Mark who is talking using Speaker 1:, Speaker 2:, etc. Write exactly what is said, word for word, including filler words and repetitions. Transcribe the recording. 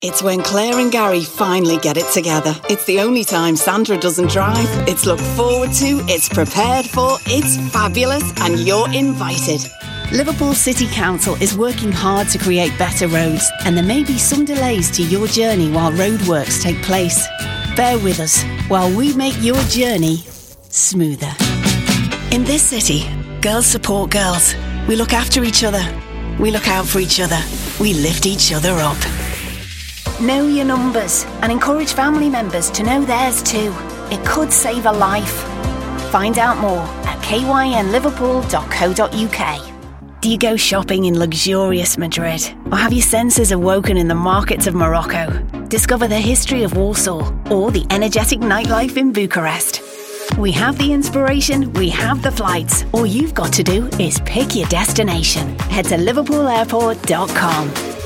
Speaker 1: It's when Claire and Gary finally get it together. It's the only time Sandra doesn't drive. It's looked forward to, it's prepared for, it's fabulous, and you're invited.
Speaker 2: Liverpool City Council is working hard to create better roads, and there may be some delays to your journey while roadworks take place. Bear with us while we make your journey smoother. In this city, girls support girls. We look after each other. We look out for each other. We lift each other up. Know your numbers and encourage family members to know theirs too. It could save a life. Find out more at k y n liverpool dot co dot u k. Do you go shopping in luxurious Madrid? Or have your senses awoken in the markets of Morocco? Discover the history of Warsaw or the energetic nightlife in Bucharest. We have the inspiration, we have the flights. All you've got to do is pick your destination. Head to liverpool airport dot com.